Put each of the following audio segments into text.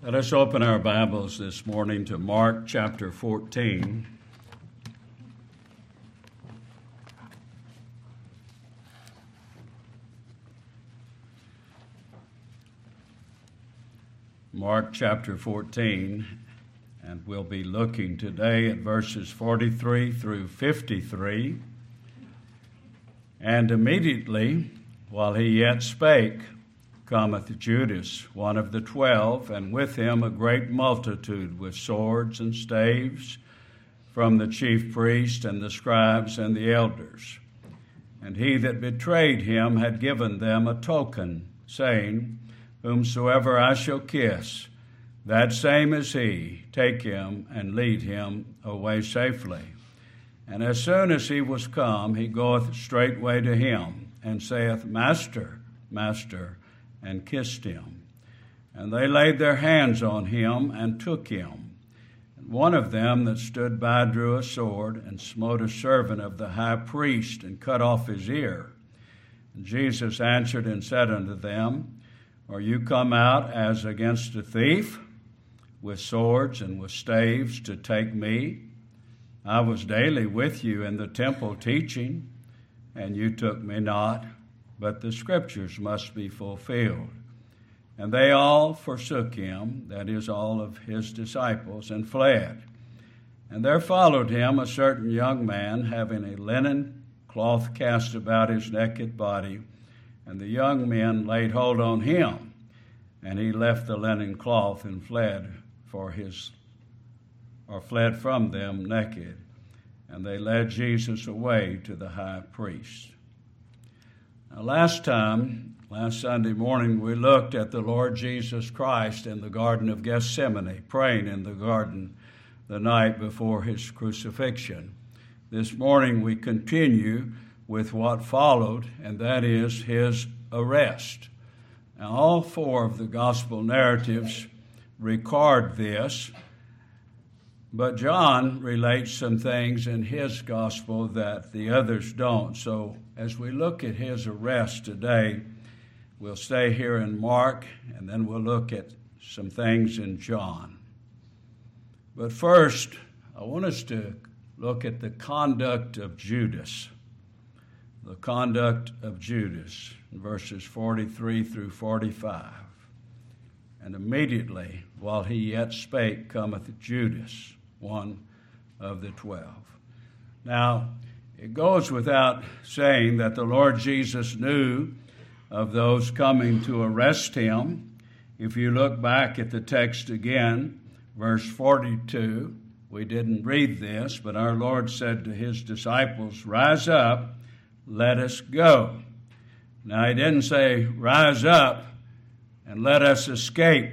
Let us open our Bibles this morning to Mark chapter 14. Mark chapter 14, and we'll be looking today at verses 43 through 53. And immediately, while he yet spake, cometh Judas, one of the 12, and with him a great multitude with swords and staves from the chief priests and the scribes and the elders. And he that betrayed him had given them a token, saying, Whomsoever I shall kiss, that same is he. Take him and lead him away safely. And as soon as he was come, he goeth straightway to him, and saith, Master, Master, and kissed him. And they laid their hands on him and took him. And one of them that stood by drew a sword and smote a servant of the high priest and cut off his ear. And Jesus answered and said unto them, Are you come out as against a thief, with swords and with staves to take me? I was daily with you in the temple teaching, and you took me not. But the scriptures must be fulfilled. And they all forsook him, that is, all of his disciples, and fled. And there followed him a certain young man, having a linen cloth cast about his naked body. And the young men laid hold on him, and he left the linen cloth and fled from them naked. And they led Jesus away to the high priest. Now, last Sunday morning, we looked at the Lord Jesus Christ in the Garden of Gethsemane, praying in the garden the night before his crucifixion. This morning, we continue with what followed, and that is his arrest. Now, all four of the gospel narratives record this, but John relates some things in his gospel that the others don't. So as we look at his arrest today, we'll stay here in Mark, and then we'll look at some things in John. But first, I want us to look at the conduct of Judas. The conduct of Judas, in verses 43 through 45. And immediately, while he yet spake, cometh Judas, one of the 12. Now, it goes without saying that the Lord Jesus knew of those coming to arrest him. If you look back at the text again, verse 42, we didn't read this, but our Lord said to his disciples, Rise up, let us go. Now, he didn't say, Rise up and let us escape,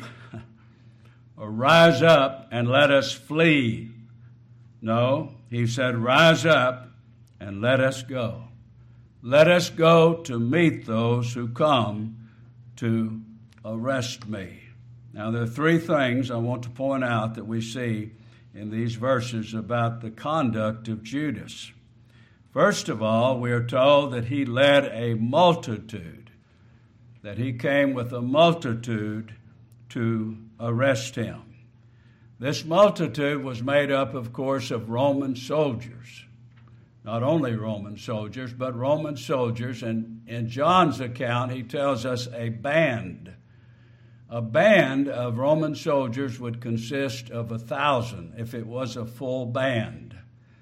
or rise up and let us flee. No, he said, Rise up and let us go. Let us go to meet those who come to arrest me. Now, there are three things I want to point out that we see in these verses about the conduct of Judas. First of all, we are told that he led a multitude, that he came with a multitude to arrest him. This multitude was made up, of course, of Roman soldiers. Not only Roman soldiers, but Roman soldiers. And in John's account, he tells us a band. A band of Roman soldiers would consist of 1,000 if it was a full band.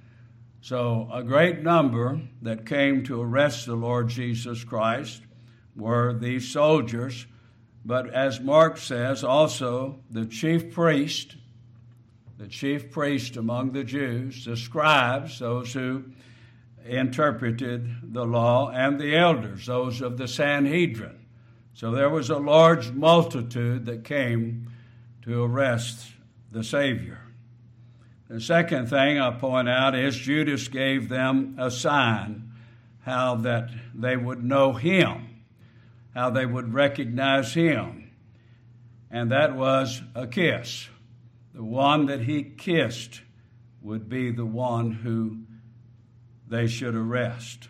So a great number that came to arrest the Lord Jesus Christ were these soldiers. But as Mark says, also the chief priest among the Jews, the scribes, those who interpreted the law, and the elders, those of the Sanhedrin. So there was a large multitude that came to arrest the Savior. The second thing I point out is Judas gave them a sign how that they would know him, how they would recognize him, and that was a kiss. The one that he kissed would be the one who they should arrest.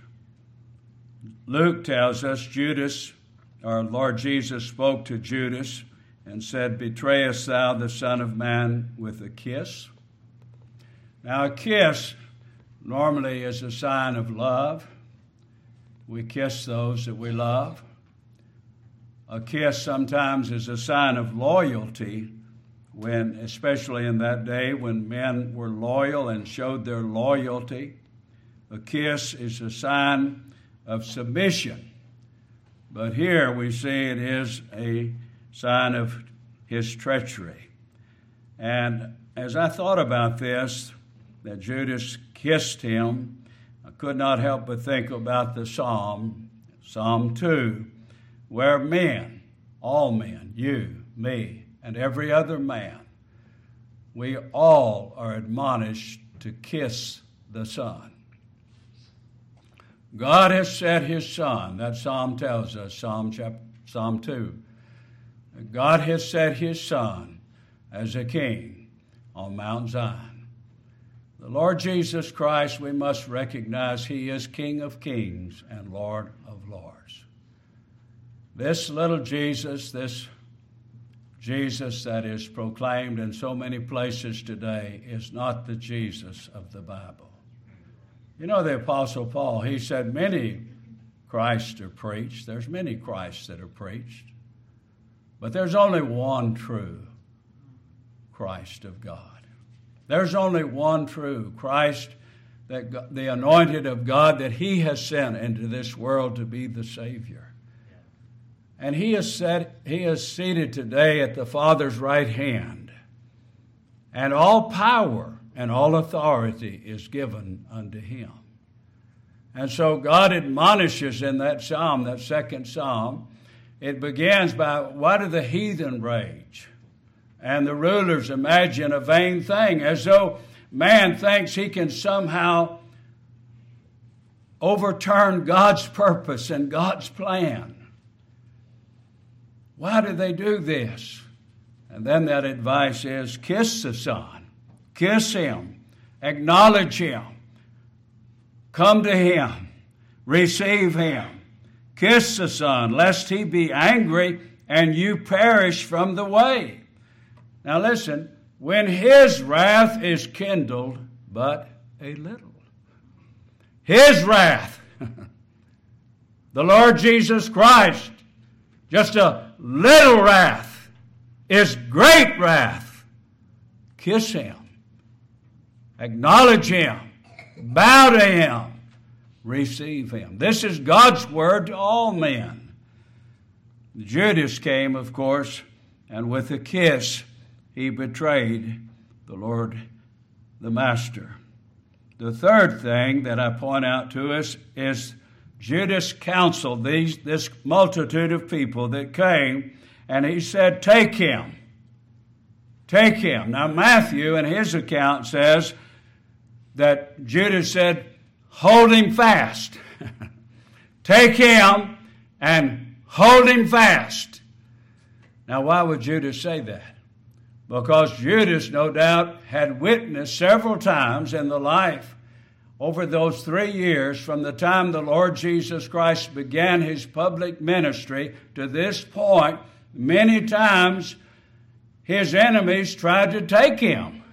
Luke tells us Judas, our Lord Jesus spoke to Judas and said, "Betrayest thou the Son of Man with a kiss?" Now, a kiss normally is a sign of love. We kiss those that we love. A kiss sometimes is a sign of loyalty, when, especially in that day when men were loyal and showed their loyalty. A kiss is a sign of submission. But here we see it is a sign of his treachery. And as I thought about this, that Judas kissed him, I could not help but think about the Psalm 2, where men, all men, you, me, and every other man, we all are admonished to kiss the Son. God has set his Son, that Psalm tells us, Psalm 2. God has set his Son as a king on Mount Zion. The Lord Jesus Christ, we must recognize he is King of kings and Lord of lords. This little Jesus, this Jesus that is proclaimed in so many places today, is not the Jesus of the Bible. You know, the Apostle Paul, he said many Christs are preached. There's many Christs that are preached. But there's only one true Christ of God. There's only one true Christ, that the anointed of God, that he has sent into this world to be the Savior. And he is seated today at the Father's right hand. And all power and all authority is given unto him. And so God admonishes in that psalm, that second psalm, it begins by, "Why do the heathen rage? And the rulers imagine a vain thing," as though man thinks he can somehow overturn God's purpose and God's plan. Why do they do this? And then that advice is, kiss the Son. Kiss him. Acknowledge him. Come to him. Receive him. Kiss the Son, lest he be angry and you perish from the way. Now listen, when his wrath is kindled but a little. His wrath, the Lord Jesus Christ, just a little wrath is great wrath. Kiss him. Acknowledge him. Bow to him. Receive him. This is God's word to all men. Judas came, of course, and with a kiss, he betrayed the Lord, the Master. The third thing that I point out to us is Judas counseled this multitude of people that came, and he said, "Take him. Take him." Now, Matthew, in his account, says that Judas said, "Hold him fast." Take him and hold him fast. Now, why would Judas say that? Because Judas, no doubt, had witnessed several times in the life over those 3 years from the time the Lord Jesus Christ began his public ministry to this point, many times his enemies tried to take him.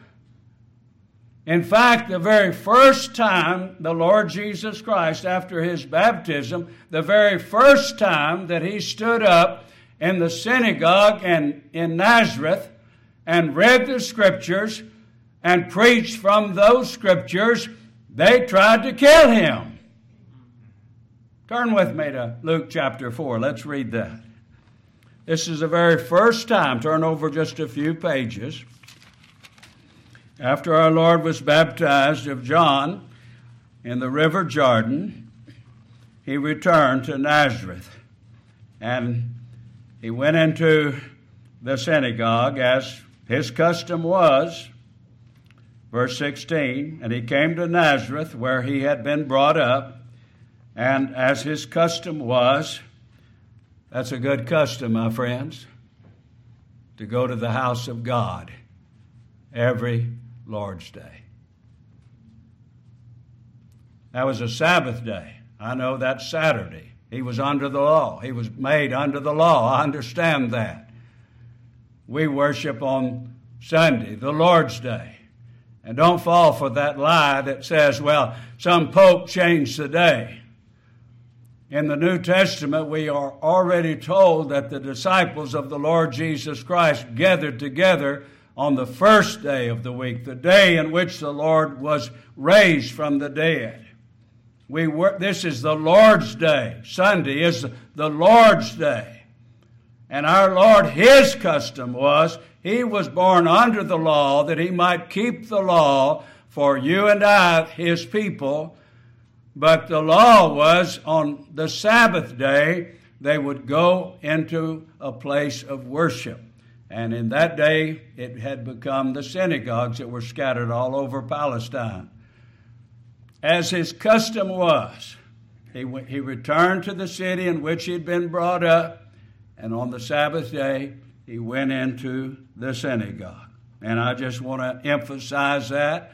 In fact, the very first time the Lord Jesus Christ, after his baptism, the very first time that he stood up in the synagogue in Nazareth and read the Scriptures and preached from those Scriptures, they tried to kill him. Turn with me to Luke chapter 4. Let's read that. This is the very first time. Turn over just a few pages. After our Lord was baptized of John in the river Jordan, he returned to Nazareth. And he went into the synagogue as his custom was. Verse 16, and he came to Nazareth where he had been brought up, and as his custom was, that's a good custom, my friends, to go to the house of God every Lord's Day. That was a Sabbath day. I know that's Saturday. He was under the law. He was made under the law. I understand that. we worship on Sunday, the Lord's Day. And don't fall for that lie that says, well, some pope changed the day. In the New Testament, we are already told that the disciples of the Lord Jesus Christ gathered together on the first day of the week, the day in which the Lord was raised from the dead. This is the Lord's Day. Sunday is the Lord's Day. And our Lord, His custom was, He was born under the law that He might keep the law for you and I, His people. But the law was on the Sabbath day, they would go into a place of worship. And in that day, it had become the synagogues that were scattered all over Palestine. As his custom was, he returned to the city in which he had been brought up, and on the Sabbath day, he went into the synagogue. And I just want to emphasize that.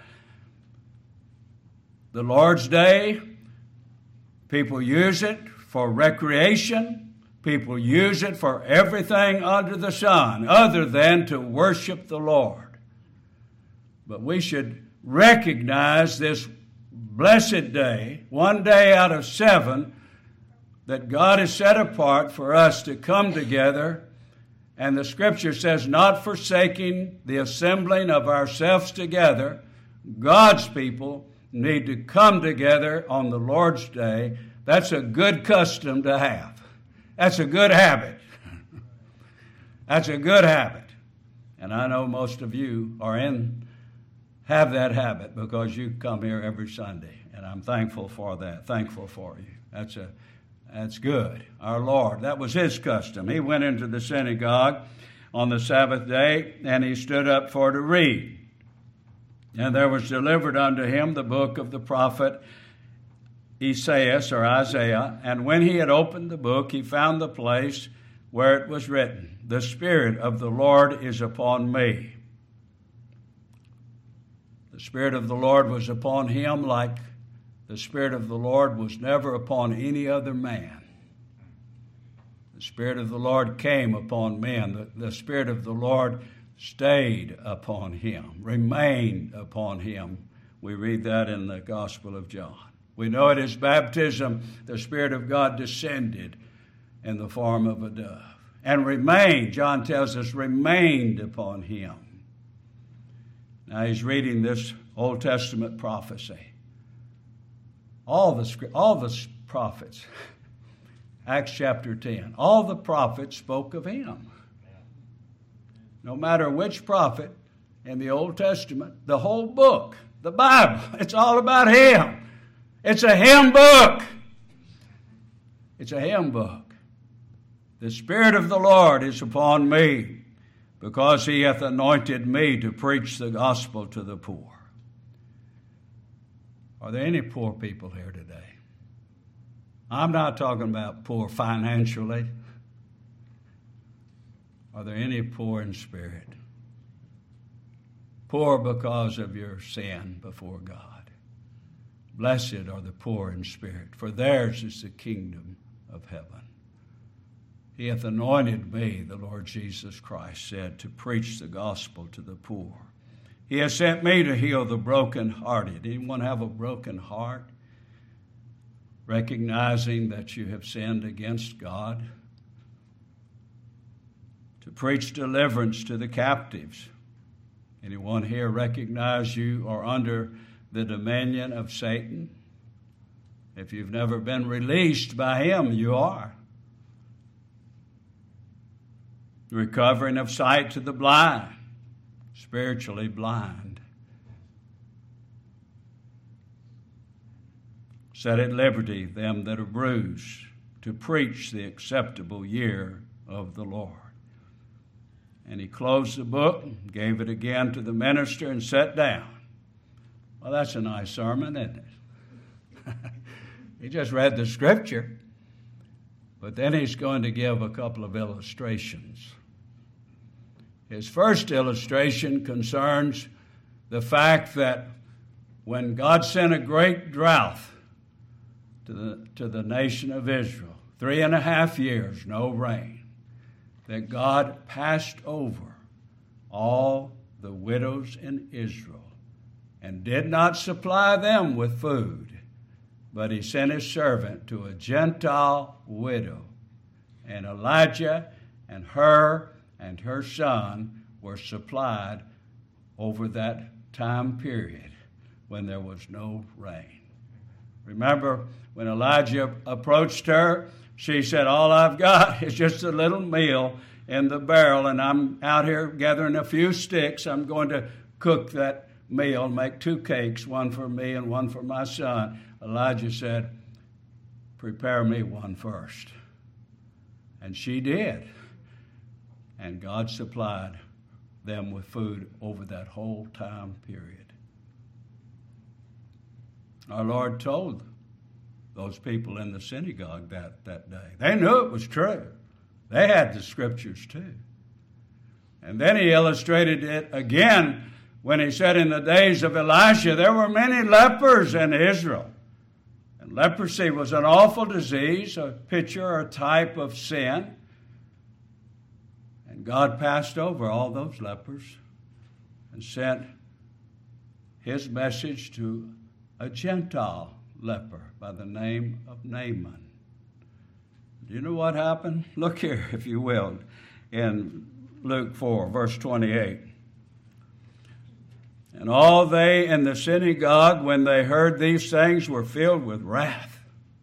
The Lord's Day, people use it for recreation. People use it for everything under the sun other than to worship the Lord. But we should recognize this blessed day, one day out of 7, that God has set apart for us to come together. And the Scripture says, not forsaking the assembling of ourselves together. God's people need to come together on the Lord's Day. That's a good custom to have. That's a good habit. That's a good habit. And I know most of you have that habit because you come here every Sunday. And I'm thankful for that, thankful for you. That's good. Our Lord, that was His custom. He went into the synagogue on the Sabbath day, and He stood up for to read. And there was delivered unto Him the book of the prophet Isaiah, and when he had opened the book, he found the place where it was written, the Spirit of the Lord is upon me. The Spirit of the Lord was upon him like the Spirit of the Lord was never upon any other man. The Spirit of the Lord came upon men. The Spirit of the Lord stayed upon him, remained upon him. We read that in the Gospel of John. We know at his baptism, the Spirit of God descended in the form of a dove and remained, John tells us, remained upon him. Now he's reading this Old Testament prophecy. All the prophets, Acts chapter 10, all the prophets spoke of him. No matter which prophet in the Old Testament, the whole book, the Bible, it's all about him. It's a hymn book. It's a hymn book. The Spirit of the Lord is upon me, because He hath anointed me to preach the gospel to the poor. Are there any poor people here today? I'm not talking about poor financially. Are there any poor in spirit? Poor because of your sin before God. Blessed are the poor in spirit, for theirs is the kingdom of heaven. He hath anointed me, the Lord Jesus Christ said, to preach the gospel to the poor. He has sent me to heal the brokenhearted. Anyone have a broken heart? Recognizing that you have sinned against God. To preach deliverance to the captives. Anyone here recognize you are under the dominion of Satan? If you've never been released by him, you are. Recovering of sight to the blind, spiritually blind. Set at liberty them that are bruised, to preach the acceptable year of the Lord. And he closed the book, gave it again to the minister, and sat down. Well, that's a nice sermon, isn't it? He just read the Scripture, but then he's going to give a couple of illustrations. His first illustration concerns the fact that when God sent a great drought to the nation of Israel, 3.5 years, no rain, that God passed over all the widows in Israel, and did not supply them with food, but he sent his servant to a Gentile widow. And Elijah and her son were supplied over that time period when there was no rain. Remember, when Elijah approached her, she said, all I've got is just a little meal in the barrel, and I'm out here gathering a few sticks. I'm going to cook that meal, make 2 cakes, one for me and one for my son. Elijah said, prepare me one first. And she did. And God supplied them with food over that whole time period. Our Lord told those people in the synagogue that day. They knew it was true. They had the scriptures too. And then he illustrated it again when he said, in the days of Elisha, there were many lepers in Israel. And leprosy was an awful disease, a picture or a type of sin. And God passed over all those lepers and sent his message to a Gentile leper by the name of Naaman. Do you know what happened? Look here, if you will, in Luke 4, verse 28. And all they in the synagogue, when they heard these things, were filled with wrath.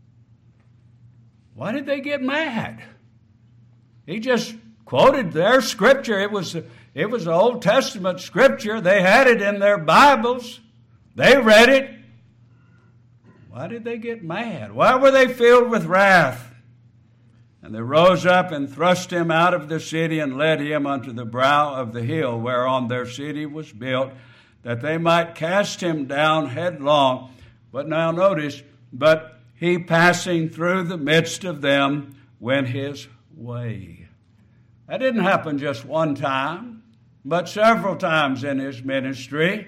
Why did they get mad? He just quoted their scripture. It was Old Testament scripture. They had it in their Bibles. They read it. Why did they get mad? Why were they filled with wrath? And they rose up and thrust him out of the city and led him unto the brow of the hill whereon their city was built, that they might cast him down headlong. But now notice, but he passing through the midst of them went his way. That didn't happen just one time, but several times in his ministry.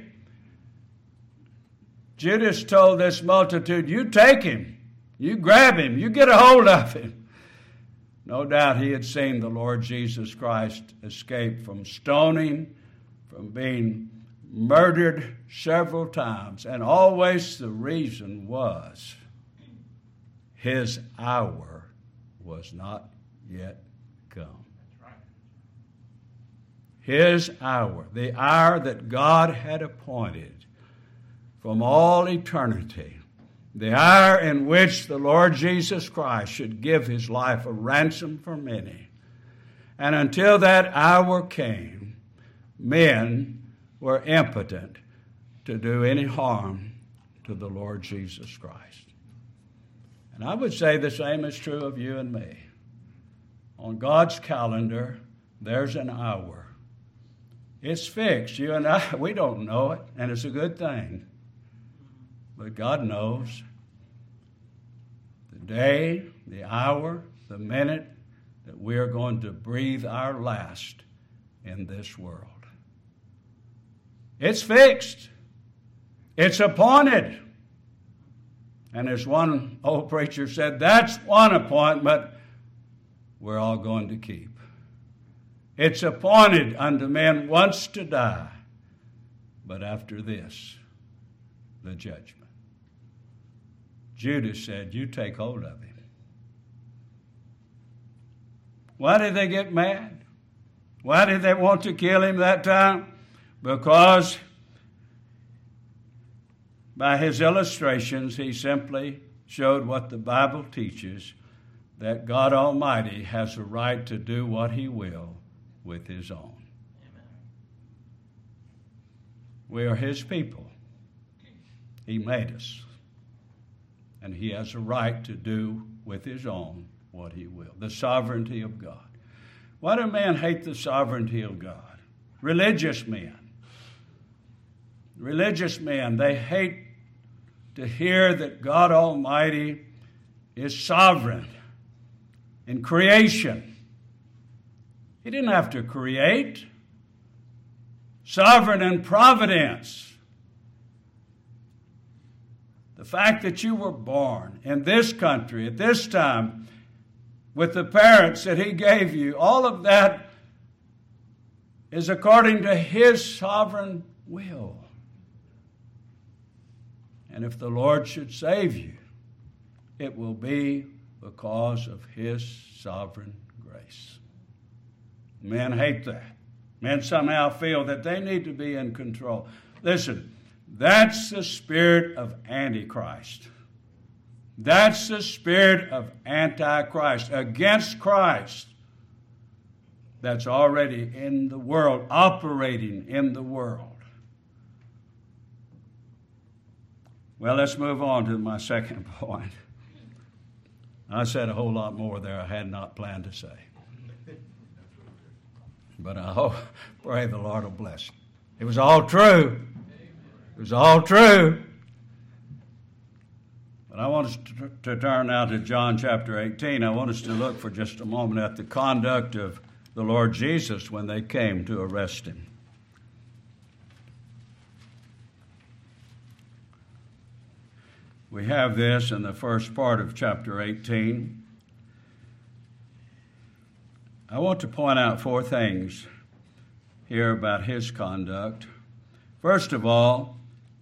Judas told this multitude, you take him, you grab him, you get a hold of him. No doubt he had seen the Lord Jesus Christ escape from stoning, from being murdered several times, and always the reason was his hour was not yet come. His hour, the hour that God had appointed from all eternity, the hour in which the Lord Jesus Christ should give his life a ransom for many. And until that hour came, men were impotent to do any harm to the Lord Jesus Christ. And I would say the same is true of you and me. On God's calendar, there's an hour. It's fixed. You and I, we don't know it, and it's a good thing. But God knows the day, the hour, the minute that we are going to breathe our last in this world. It's fixed. It's appointed. And as one old preacher said, that's one appointment we're all going to keep. It's appointed unto men once to die, but after this, the judgment. Judas said, you take hold of him. Why did they get mad? Why did they want to kill him that time? Because by his illustrations, he simply showed what the Bible teaches, that God Almighty has a right to do what he will with his own. Amen. We are his people. He made us. And he has a right to do with his own what he will. The sovereignty of God. Why do men hate the sovereignty of God? Religious men. Religious men, they hate to hear that God Almighty is sovereign in creation. He didn't have to create. Sovereign in providence. The fact that you were born in this country at this time with the parents that he gave you, all of that is according to His sovereign will. And if the Lord should save you, it will be because of His sovereign grace. Men hate that. Men somehow feel that they need to be in control. Listen, that's the spirit of Antichrist. That's the spirit of Antichrist, against Christ, that's already in the world, operating in the world. Well, let's move on to my second point. I said a whole lot more there I had not planned to say. But I pray the Lord will bless it. It was all true. It was all true. But I want us to turn now to John chapter 18. I want us to look for just a moment at the conduct of the Lord Jesus when they came to arrest Him. We have this in the first part of chapter 18. I want to point out 4 things here about His conduct. First of all,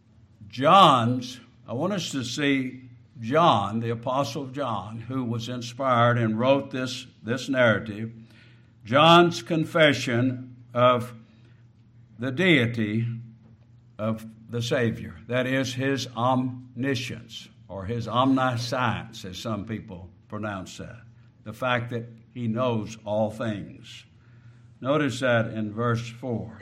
I want us to see John, the Apostle John, who was inspired and wrote this narrative, John's confession of the deity of the Savior. That is, His omniscience, or His omniscience, as some people pronounce that. The fact that He knows all things. Notice that in verse 4.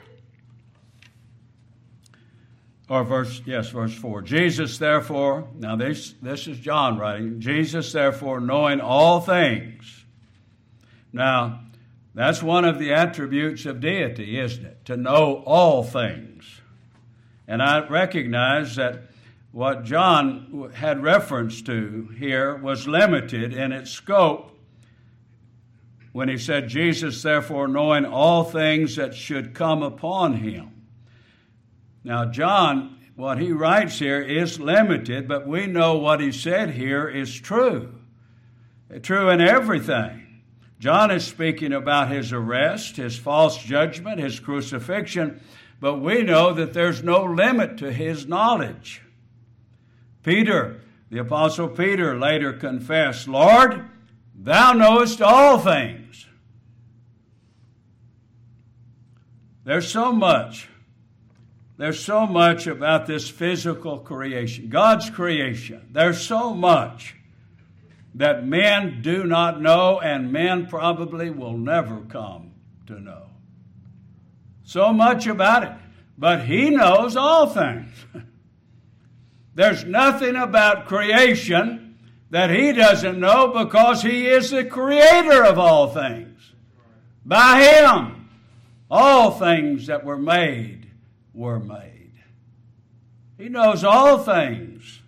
Verse 4. Jesus, therefore, now this is John writing, Jesus, therefore, knowing all things. Now, that's one of the attributes of deity, isn't it? To know all things. And I recognize that what John had reference to here was limited in its scope when he said, Jesus, therefore, knowing all things that should come upon Him. Now, John, what he writes here is limited, but we know what he said here is true. True in everything. John is speaking about His arrest, His false judgment, His crucifixion, but we know that there's no limit to His knowledge. Peter, the Apostle Peter, later confessed, Lord, Thou knowest all things. There's so much about this physical creation, God's creation. There's so much that men do not know, and men probably will never come to know. So much about it. But He knows all things. There's nothing about creation that He doesn't know, because He is the creator of all things. By Him, all things that were made were made. He knows all things.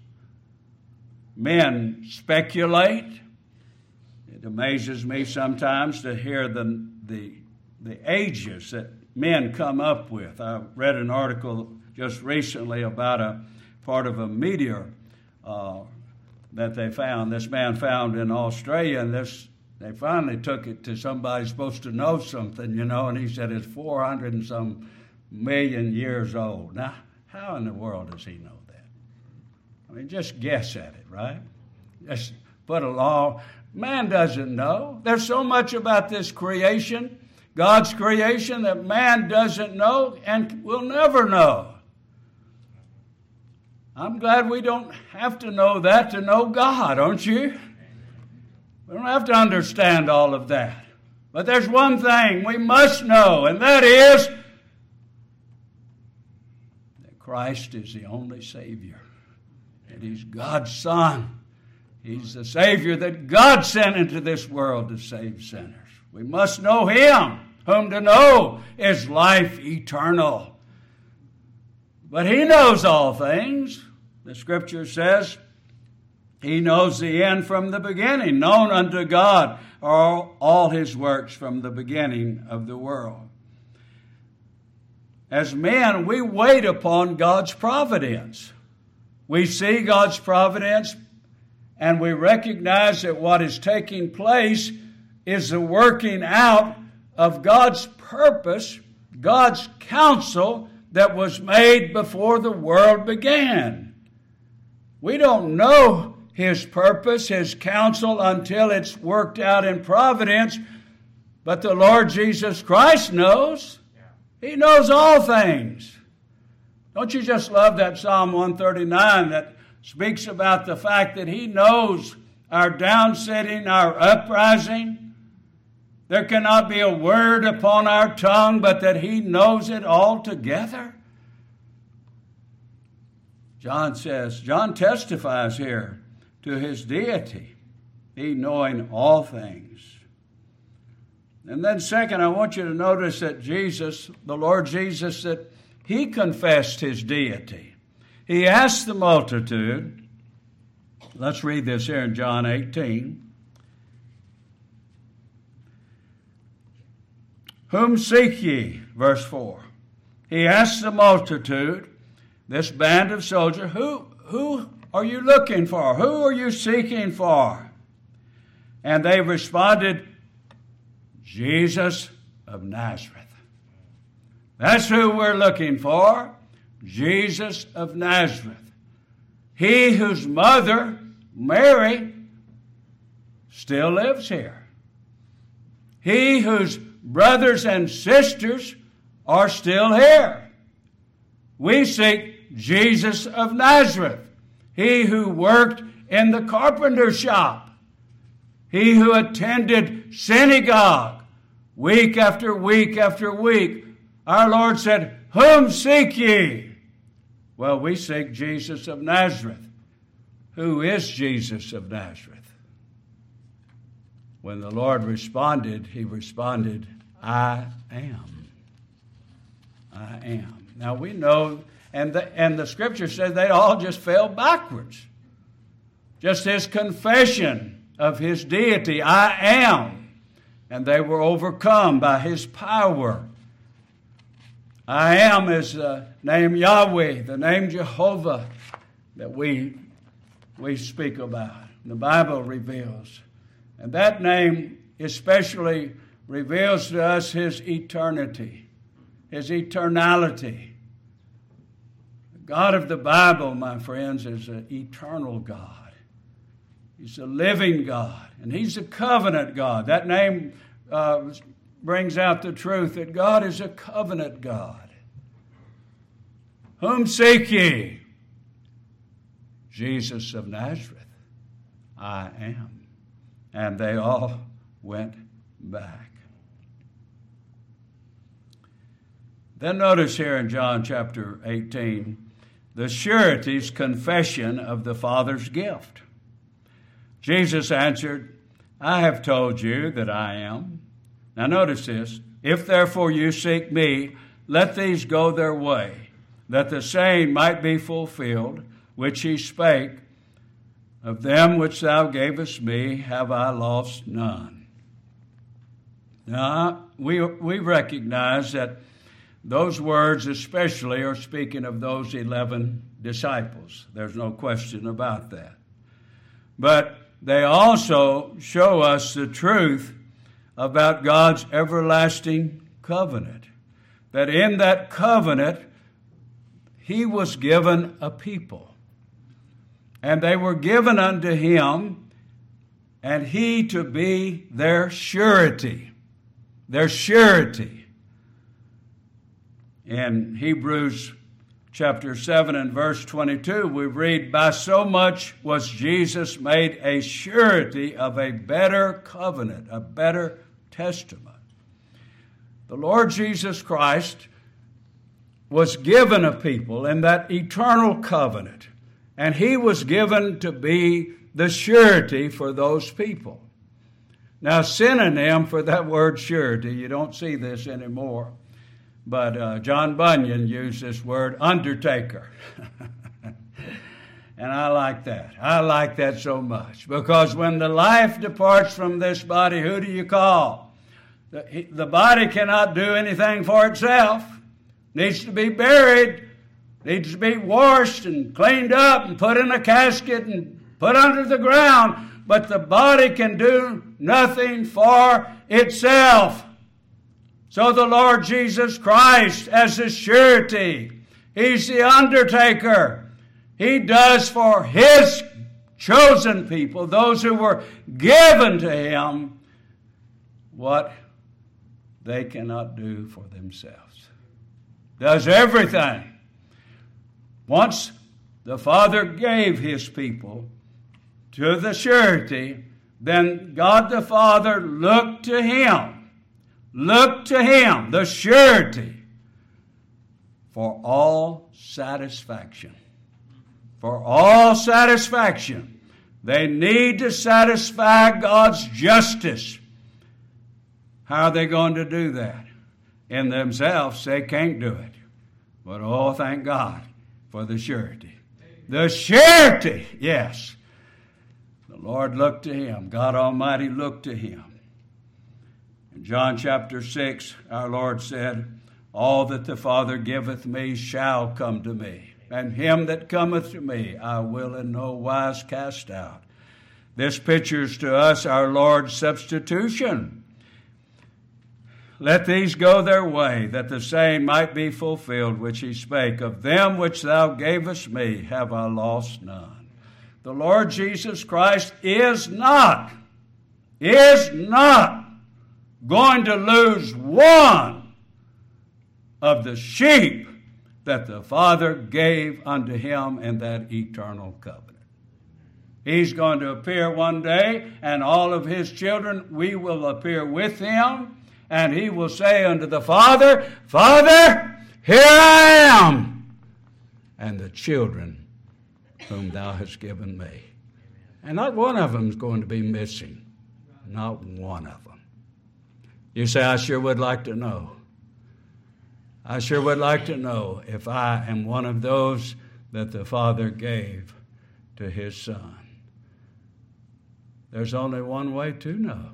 Men speculate. It amazes me sometimes to hear the ages that men come up with. I read an article just recently about a part of a meteor that they found. This man found in Australia, and they finally took it to somebody supposed to know something, and he said it's 400 and some million years old. Now, how in the world does he know that? I mean, just guess at it, right? Just put a law. Man doesn't know. There's so much about this creation, God's creation, that man doesn't know and will never know. I'm glad we don't have to know that to know God, aren't you? We don't have to understand all of that. But there's one thing we must know, and that is that Christ is the only Savior. And He's God's Son. He's the Savior that God sent into this world to save sinners. We must know Him, whom to know is life eternal. But He knows all things. The Scripture says He knows the end from the beginning. Known unto God are all His works from the beginning of the world. As men, we wait upon God's providence. We see God's providence, and we recognize that what is taking place is the working out of God's purpose God's counsel that was made before the world began. We don't know His purpose, His counsel, until it's worked out in providence, but the Lord Jesus Christ knows. He knows all things. Don't you just love that Psalm 139 that speaks about the fact that He knows our downsitting, our uprising? There cannot be a word upon our tongue, but that He knows it altogether. John testifies here to His deity, He knowing all things. And then second, I want you to notice that Jesus, the Lord Jesus, that He confessed His deity. He asked the multitude, let's read this here in John 18, "Whom seek ye?" Verse 4. He asked the multitude, this band of soldiers, who are you looking for? Who are you seeking for? And they responded, Jesus of Nazareth. That's who we're looking for, Jesus of Nazareth. He whose mother, Mary, still lives here. He whose brothers and sisters are still here. We seek Jesus of Nazareth. He who worked in the carpenter shop. He who attended synagogue week after week after week. Our Lord said, "Whom seek ye?" Well, we seek Jesus of Nazareth. Who is Jesus of Nazareth? When the Lord responded, He responded, I am. I am. Now we know, and the Scripture says they all just fell backwards. Just His confession of His deity, I am. And they were overcome by His power. I am is the name Yahweh, the name Jehovah that we speak about. The Bible reveals. And that name especially reveals to us His eternity, His eternality. The God of the Bible, my friends, is an eternal God. He's a living God, and He's a covenant God. That name brings out the truth that God is a covenant God. Whom seek ye? Jesus of Nazareth. I am. And they all went back. Then notice here in John chapter 18, the surety's confession of the Father's gift. Jesus answered, I have told you that I am. Now notice this. If therefore you seek me, let these go their way, that the saying might be fulfilled, which He spake, of them which thou gavest me have I lost none. Now, we recognize that those words especially are speaking of those 11 disciples. There's no question about that. But they also show us the truth about God's everlasting covenant. That in that covenant, He was given a people. And they were given unto Him, and He to be their surety. Their surety. In Hebrews chapter 7 and verse 22, we read, by so much was Jesus made a surety of a better covenant, a better testament. The Lord Jesus Christ was given a people in that eternal covenant, and He was given to be the surety for those people. Now, synonym for that word surety, you don't see this anymore, but John Bunyan used this word undertaker. And I like that. I like that so much. Because when the life departs from this body, who do you call? The body cannot do anything for itself. Needs to be buried. Needs to be washed and cleaned up and put in a casket and put under the ground. But the body can do nothing for itself. So the Lord Jesus Christ, as the surety, He's the undertaker. He does for His chosen people, those who were given to Him, what they cannot do for themselves. Does everything. Once the Father gave His people to the surety, then God the Father looked to Him, the surety, for all satisfaction. For all satisfaction. They need to satisfy God's justice. How are they going to do that? In themselves, they can't do it. But oh, thank God for the surety. The surety, yes. The Lord looked to Him. God Almighty looked to Him. In John chapter 6, our Lord said, all that the Father giveth me shall come to me, and him that cometh to me I will in no wise cast out. This pictures to us our Lord's substitution. Let these go their way, that the saying might be fulfilled which He spake, of them which thou gavest me have I lost none. The Lord Jesus Christ is not going to lose one of the sheep that the Father gave unto Him in that eternal covenant. He's going to appear one day, and all of His children, we will appear with Him, and He will say unto the Father, Father, here I am, and the children whom thou hast given me. And not one of them is going to be missing. Not one of them. You say, I sure would like to know. I sure would like to know if I am one of those that the Father gave to His Son. There's only one way to know.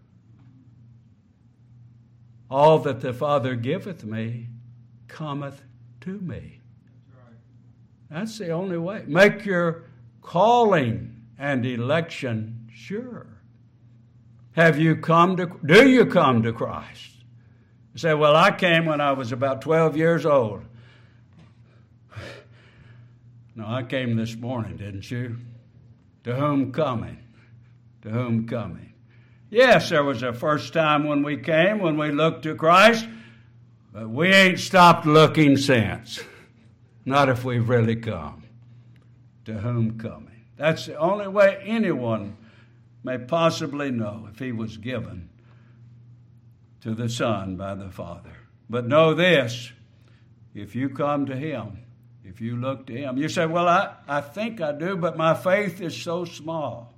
All that the Father giveth me cometh to me. That's the only way. Make your calling and election sure. Do you come to Christ? You say, well, I came when I was about 12 years old. No, I came this morning, didn't you? To whom coming? To whom coming? Yes, there was a first time when we came, when we looked to Christ, but we ain't stopped looking since. Not if we've really come. To whom coming? That's the only way anyone may possibly know if he was given to the Son by the Father. But know this, if you come to Him, if you look to Him, you say, well, I think I do, but my faith is so small.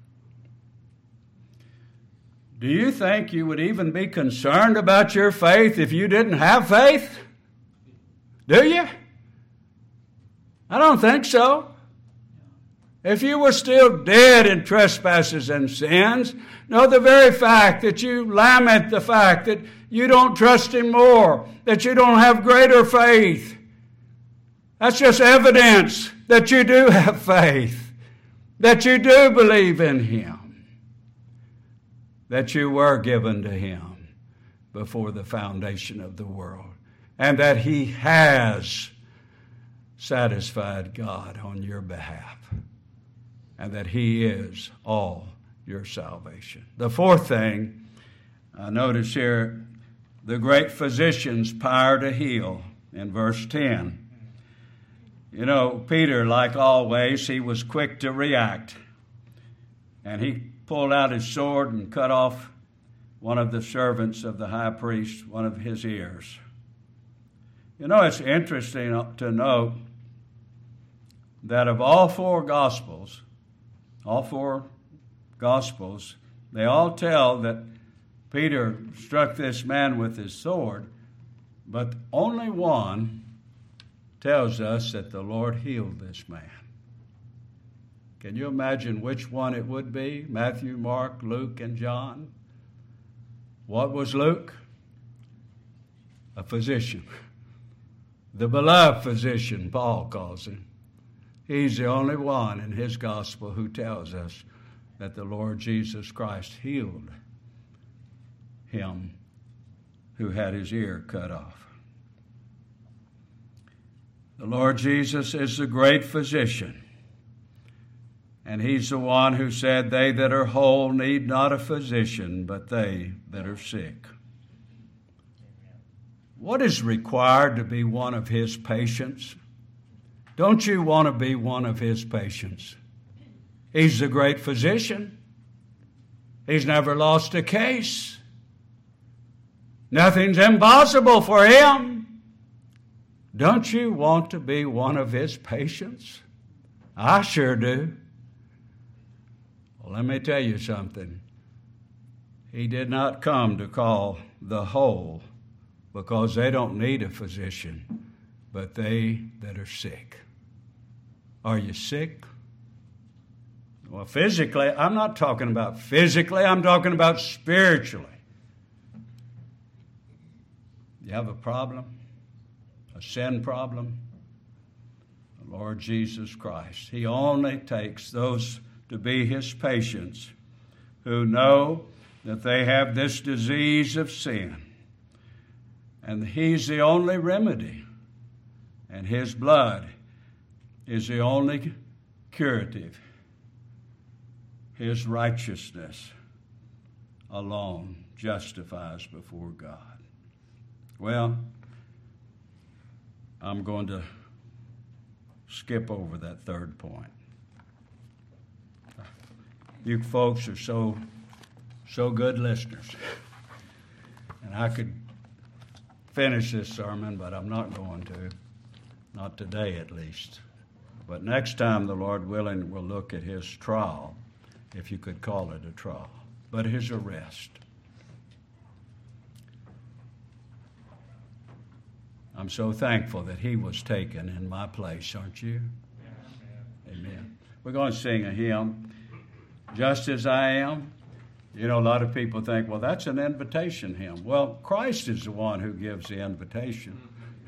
Do you think you would even be concerned about your faith if you didn't have faith? Do you? I don't think so. If you were still dead in trespasses and sins, know the very fact that you lament the fact that you don't trust Him more, that you don't have greater faith. That's just evidence that you do have faith, that you do believe in Him, that you were given to Him before the foundation of the world, and that He has satisfied God on your behalf, and that He is all your salvation. The fourth thing, I notice here, the great physician's power to heal in verse 10. You know, Peter, like always, he was quick to react. And he pulled out his sword and cut off one of the servants of the high priest, one of his ears. You know, it's interesting to note that of all four Gospels, they all tell that Peter struck this man with his sword, but only one tells us that the Lord healed this man. Can you imagine which one it would be? Matthew, Mark, Luke, and John? What was Luke? A physician. The beloved physician, Paul calls him. He's the only one in his gospel who tells us that the Lord Jesus Christ healed him who had his ear cut off. The Lord Jesus is the great physician, and he's the one who said, "They that are whole need not a physician, but they that are sick." What is required to be one of his patients? Don't you want to be one of his patients? He's the great physician. He's never lost a case. Nothing's impossible for him. Don't you want to be one of his patients? I sure do. Well, let me tell you something. He did not come to call the whole, because they don't need a physician, but they that are sick. Are you sick? Well, physically, I'm not talking about physically, I'm talking about spiritually. You have a problem? A sin problem? The Lord Jesus Christ. He only takes those to be his patients who know that they have this disease of sin. And he's the only remedy. And his blood is the only curative. His righteousness alone justifies before God. Well, I'm going to skip over that third point. You folks are so good listeners. And I could finish this sermon, but I'm not going to. Not today, at least. But next time, the Lord willing, we'll look at his trial, if you could call it a trial, but his arrest. I'm so thankful that he was taken in my place, aren't you? Amen. We're going to sing a hymn, "Just As I Am." You know, a lot of people think, well, that's an invitation hymn. Well, Christ is the one who gives the invitation.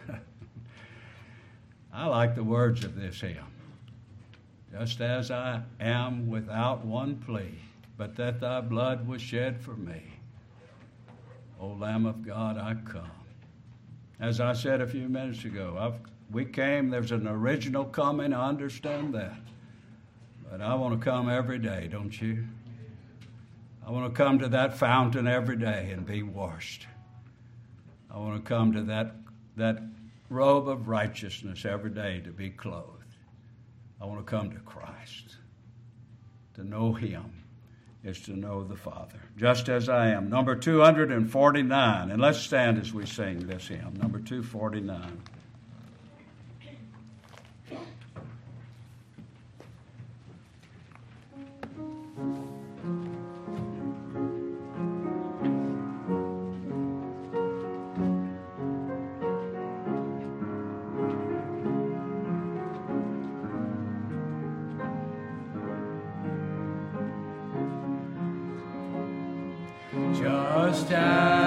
I like the words of this hymn. Just as I am without one plea, but that thy blood was shed for me. O Lamb of God, I come. As I said a few minutes ago, we came, there's an original coming, I understand that. But I want to come every day, don't you? I want to come to that fountain every day and be washed. I want to come to that robe of righteousness every day to be clothed. I want to come to Christ. To know him is to know the Father. Just as I am. Number 249. And let's stand as we sing this hymn. Number 249. Just as